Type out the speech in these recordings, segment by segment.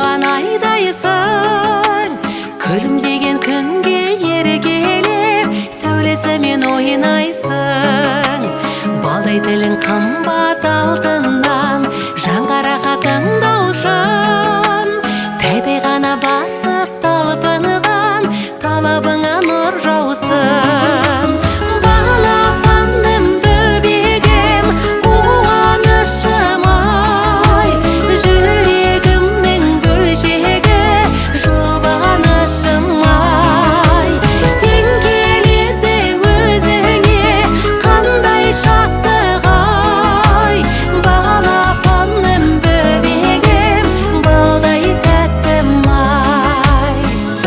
туған айдайсың. Күлімдеген күнге еркелеп, сәулесімен ойнайсың. Балдай тілің қымбат алтыннан, жаңғыраған даушан. Тәйдей ғана басып талпынған, талабыңа нұр жаусын. Балапаным бөбегім, қуанышым ай, жүрегімнің бөлшегі, жұбанышым ай. Тең келеді өзіңе қандай шаттық ай, балапаным бөбегім, балдай тәттім ай.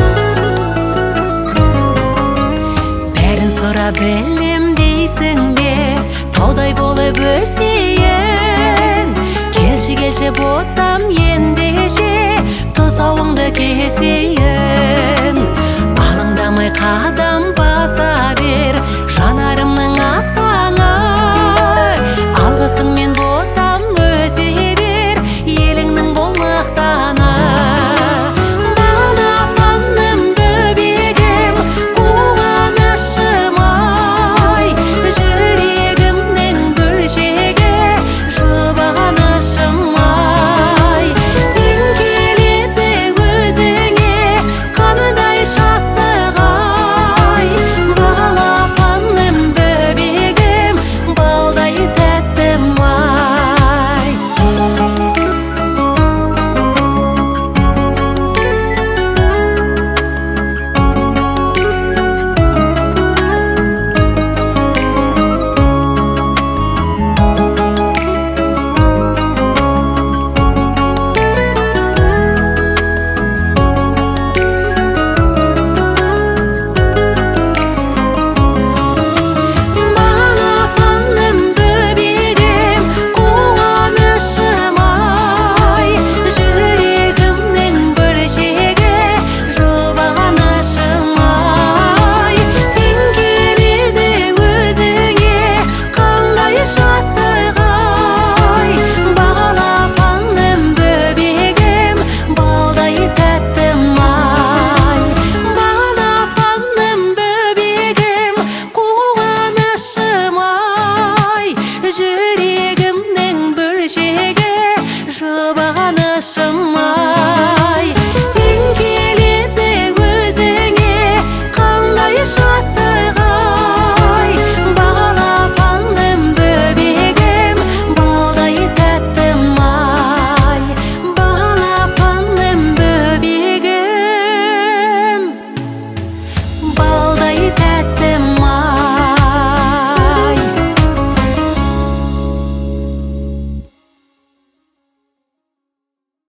Бәрін сұрап білем дейсің бе, таудай болып өсейін. Келші ботам ендеше, тұсауыңды кесейін. Алаңдамай қадам баса бер, жанарымның ақ таңы. Алғысыңмен ботам өсе бер, еліңнің бол мақтаны. Балапаным бөбегім, қуанышым ай, жүрегімнің бөлшегі, жұбанышым ай. Тең келеді өзіңе қандай шаттық ай, балапаным бөбегім, балдай тәттім ай. Балапаным бөбегім, қуанышым ай, жүрегімнің бөлшегі, жұбанышым ай. Тең келеді өзіңе қандай шаттық ай, балапаным бөбегім, балдай тәттім ай. Балапаным бөбегім, қуанышым ай, жүрегімнің бөлшегі,